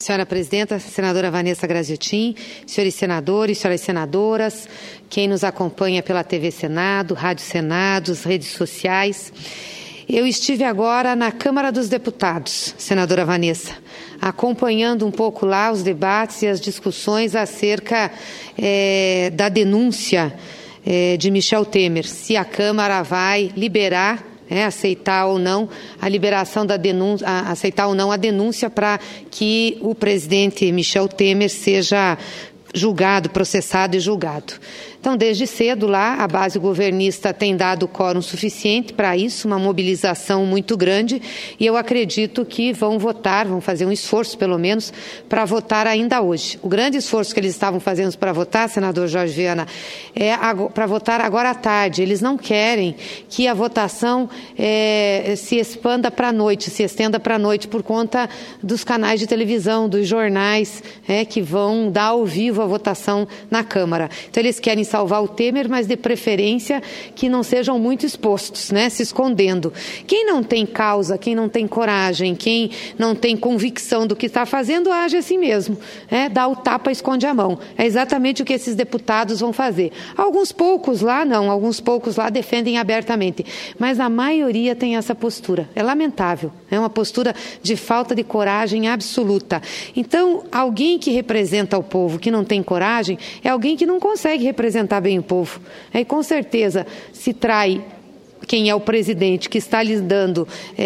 senhora presidenta, senadora Vanessa Graziotin, senhores senadores, senhoras senadoras, quem nos acompanha pela TV Senado, Rádio Senado, as redes sociais. Eu estive agora na Câmara dos Deputados, senadora Vanessa, acompanhando um pouco lá os debates e as discussões acerca da denúncia de Michel Temer, se a Câmara vai liberar, aceitar ou não a liberação da denúncia, aceitar ou não a denúncia para que o presidente Michel Temer seja julgado, processado e julgado. Então, desde cedo lá, a base governista tem dado quórum suficiente para isso, uma mobilização muito grande, e eu acredito que vão votar, vão fazer um esforço, pelo menos, para votar ainda hoje. O grande esforço que eles estavam fazendo para votar, senador Jorge Viana, é para votar agora à tarde. Eles não querem que a votação se expanda para a noite, se estenda para a noite, por conta dos canais de televisão, dos jornais, que vão dar ao vivo a votação na Câmara. Então, eles querem salvar o Temer, mas de preferência que não sejam muito expostos, se escondendo. Quem não tem causa, quem não tem coragem, quem não tem convicção do que está fazendo, age assim mesmo. Dá o tapa, esconde a mão. É exatamente o que esses deputados vão fazer. Alguns poucos lá não, alguns poucos lá defendem abertamente, mas a maioria tem essa postura. É lamentável, é uma postura de falta de coragem absoluta. Então, alguém que representa o povo, que não tem coragem, é alguém que não consegue representar bem o povo. E com certeza, se trai quem é o presidente, que está lhes dando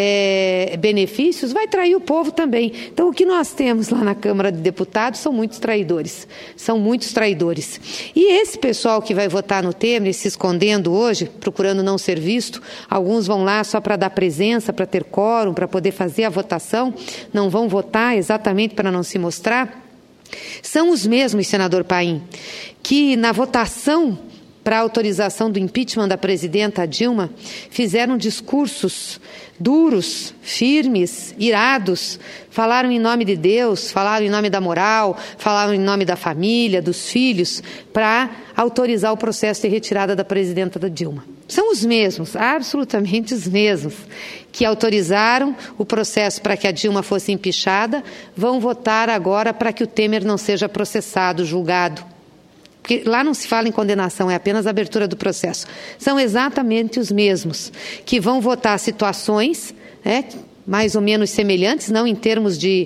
benefícios, vai trair o povo também. Então, o que nós temos lá na Câmara de Deputados são muitos traidores. São muitos traidores. E esse pessoal que vai votar no Temer, se escondendo hoje, procurando não ser visto, alguns vão lá só para dar presença, para ter quórum, para poder fazer a votação, não vão votar exatamente para não se mostrar. São os mesmos, senador Paim, que na votação para a autorização do impeachment da presidenta Dilma, fizeram discursos duros, firmes, irados, falaram em nome de Deus, falaram em nome da moral, falaram em nome da família, dos filhos, para autorizar o processo de retirada da presidenta da Dilma. São os mesmos, absolutamente os mesmos, que autorizaram o processo para que a Dilma fosse impeachada, vão votar agora para que o Temer não seja processado, julgado. Porque lá não se fala em condenação, é apenas a abertura do processo. São exatamente os mesmos que vão votar situações, mais ou menos semelhantes, não em termos de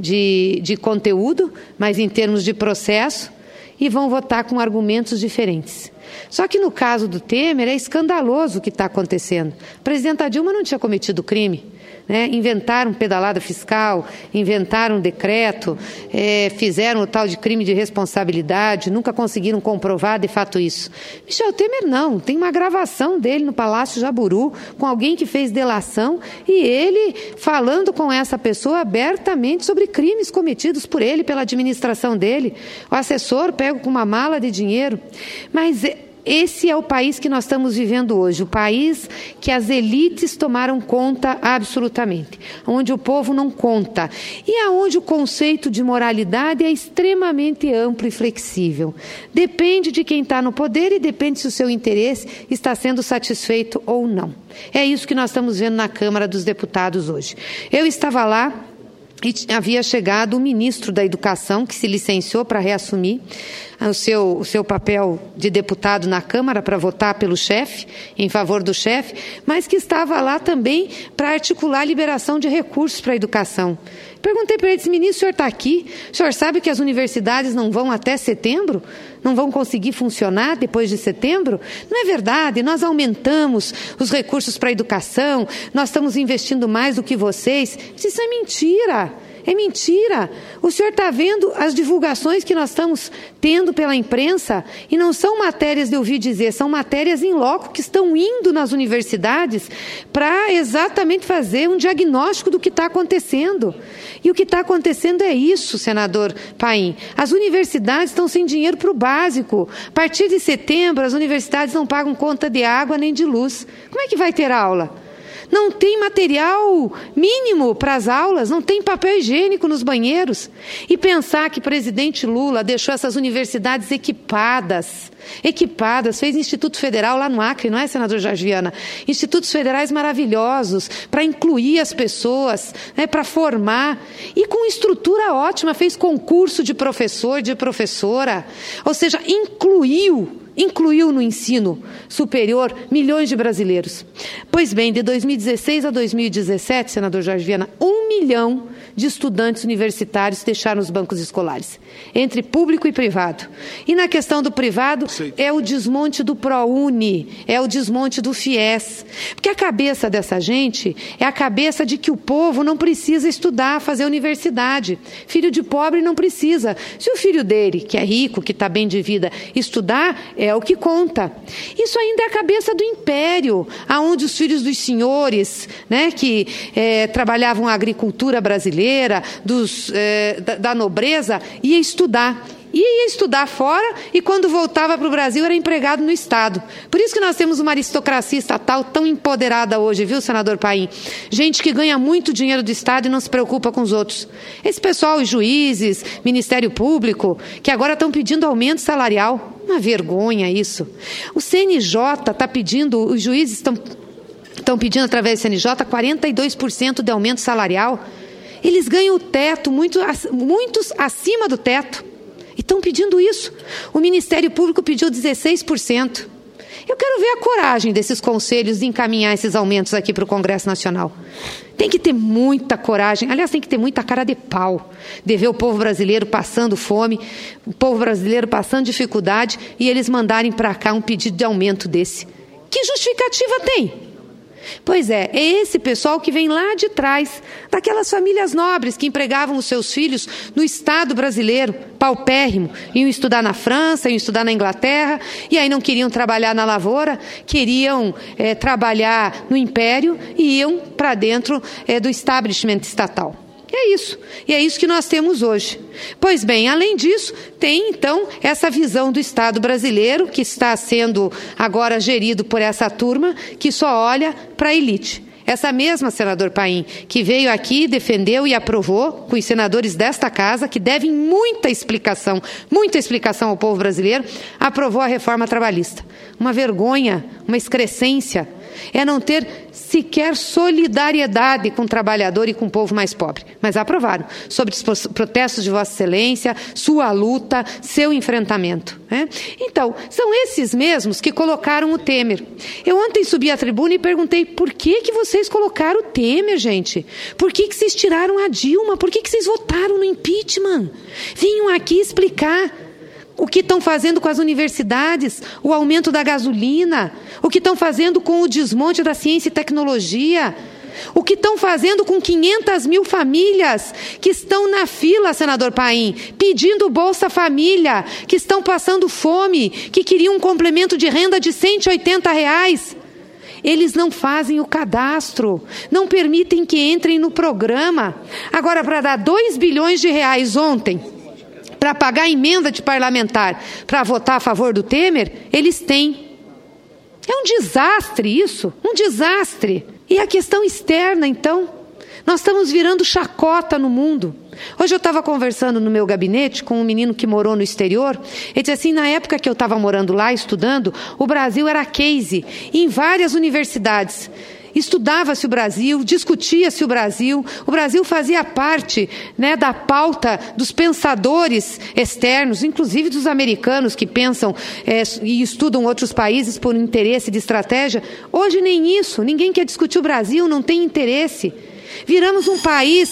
conteúdo, mas em termos de processo, e vão votar com argumentos diferentes. Só que no caso do Temer é escandaloso o que está acontecendo. A presidenta Dilma não tinha cometido crime. Inventaram pedalada fiscal, inventaram um decreto, fizeram o tal de crime de responsabilidade, nunca conseguiram comprovar de fato isso. Michel Temer não, tem uma gravação dele no Palácio Jaburu com alguém que fez delação e ele falando com essa pessoa abertamente sobre crimes cometidos por ele, pela administração dele. O assessor pega com uma mala de dinheiro, mas esse é o país que nós estamos vivendo hoje, o país que as elites tomaram conta absolutamente, onde o povo não conta e aonde o conceito de moralidade é extremamente amplo e flexível. Depende de quem está no poder e depende se o seu interesse está sendo satisfeito ou não. É isso que nós estamos vendo na Câmara dos Deputados hoje. Eu estava lá e havia chegado o ministro da Educação, que se licenciou para reassumir o seu papel de deputado na Câmara para votar pelo chefe, em favor do chefe, mas que estava lá também para articular a liberação de recursos para a educação. Perguntei para ele, disse, ministro, o senhor está aqui? O senhor sabe que as universidades não vão até setembro? Não vão conseguir funcionar depois de setembro? Não é verdade, nós aumentamos os recursos para a educação, nós estamos investindo mais do que vocês. Isso é mentira. É mentira. O senhor está vendo as divulgações que nós estamos tendo pela imprensa e não são matérias de ouvir dizer, são matérias em loco que estão indo nas universidades para exatamente fazer um diagnóstico do que está acontecendo. E o que está acontecendo é isso, senador Paim. As universidades estão sem dinheiro para o básico. A partir de setembro, as universidades não pagam conta de água nem de luz. Como é que vai ter aula? não tem material mínimo para as aulas, não tem papel higiênico nos banheiros. E pensar que o presidente Lula deixou essas universidades equipadas, fez Instituto Federal lá no Acre, não é, senador Jorge Viana? Institutos federais maravilhosos, para incluir as pessoas, né, para formar, e com estrutura ótima, fez concurso de professor, de professora, ou seja, incluiu no ensino superior milhões de brasileiros. Pois bem, de 2016 a 2017, senador Jorge Viana, 1 milhão de estudantes universitários deixaram os bancos escolares, entre público e privado. E na questão do privado, é o desmonte do ProUni, é o desmonte do FIES. Porque a cabeça dessa gente é a cabeça de que o povo não precisa estudar, fazer universidade. Filho de pobre não precisa. Se o filho dele, que é rico, que está bem de vida, estudar, é o que conta. Isso ainda é a cabeça do império, aonde os filhos dos senhores, né, que trabalhavam a agricultura brasileira, da nobreza, ia estudar fora, e quando voltava para o Brasil era empregado no Estado. Por isso que nós temos uma aristocracia estatal tão empoderada hoje, viu, senador Paim? Gente que ganha muito dinheiro do Estado e não se preocupa com os outros. Esse pessoal, os juízes, Ministério Público, que agora estão pedindo aumento salarial. Uma vergonha isso. O CNJ está pedindo, os juízes estão pedindo através do CNJ 42% de aumento salarial. Eles ganham o teto, muitos acima do teto. E estão pedindo isso. O Ministério Público pediu 16%. Eu quero ver a coragem desses conselhos de encaminhar esses aumentos aqui para o Congresso Nacional. Tem que ter muita coragem, aliás, tem que ter muita cara de pau, de ver o povo brasileiro passando fome, o povo brasileiro passando dificuldade, e eles mandarem para cá um pedido de aumento desse. Que justificativa tem? Pois é esse pessoal que vem lá de trás, daquelas famílias nobres que empregavam os seus filhos no Estado brasileiro, paupérrimo, iam estudar na França, iam estudar na Inglaterra, e aí não queriam trabalhar na lavoura, queriam trabalhar no império, e iam para dentro do establishment estatal. E é isso que nós temos hoje. Pois bem, além disso, tem então essa visão do Estado brasileiro, que está sendo agora gerido por essa turma, que só olha para a elite. Essa mesma, senador Paim, que veio aqui, defendeu e aprovou, com os senadores desta casa, que devem muita explicação ao povo brasileiro, aprovou a reforma trabalhista. Uma vergonha, uma excrescência. É não ter sequer solidariedade com o trabalhador e com o povo mais pobre. Mas aprovaram, sobre os protestos de Vossa Excelência, sua luta, seu enfrentamento. Né? Então, são esses mesmos que colocaram o Temer. Eu ontem subi à tribuna e perguntei, por que vocês colocaram o Temer, gente? Por que vocês tiraram a Dilma? Por que vocês votaram no impeachment? Vinham aqui explicar o que estão fazendo com as universidades, o aumento da gasolina, o que estão fazendo com o desmonte da ciência e tecnologia, o que estão fazendo com 500 mil famílias que estão na fila, senador Paim, pedindo Bolsa Família, que estão passando fome, que queriam um complemento de renda de R$180. Eles não fazem o cadastro, não permitem que entrem no programa. Agora, para dar R$2 bilhões ontem, para pagar a emenda de parlamentar, para votar a favor do Temer, eles têm. É um desastre isso, um desastre. E a questão externa, então? Nós estamos virando chacota no mundo. Hoje eu estava conversando no meu gabinete com um menino que morou no exterior. Ele disse assim, na época que eu estava morando lá, estudando, o Brasil era case em várias universidades. Estudava-se o Brasil, discutia-se o Brasil fazia parte, né, da pauta dos pensadores externos, inclusive dos americanos que pensam e estudam outros países por interesse de estratégia. Hoje nem isso, ninguém quer discutir o Brasil, não tem interesse. Viramos um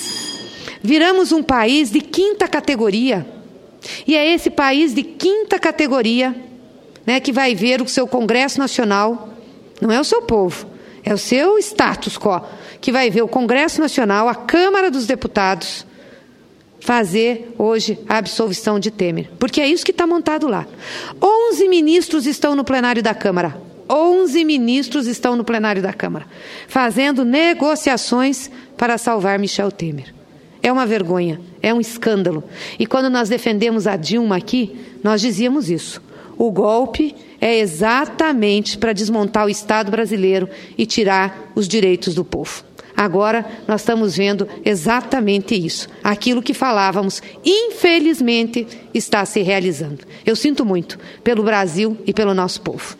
país de quinta categoria, e é esse país de quinta categoria, né, que vai ver o seu Congresso Nacional, não é o seu povo, é o seu status quo, que vai ver o Congresso Nacional, a Câmara dos Deputados, fazer hoje a absolvição de Temer. Porque é isso que está montado lá. 11 ministros estão no plenário da Câmara. 11 ministros estão no plenário da Câmara, fazendo negociações para salvar Michel Temer. É uma vergonha, é um escândalo. E quando nós defendemos a Dilma aqui, nós dizíamos isso. O golpe é exatamente para desmontar o Estado brasileiro e tirar os direitos do povo. Agora nós estamos vendo exatamente isso. Aquilo que falávamos, infelizmente, está se realizando. Eu sinto muito pelo Brasil e pelo nosso povo.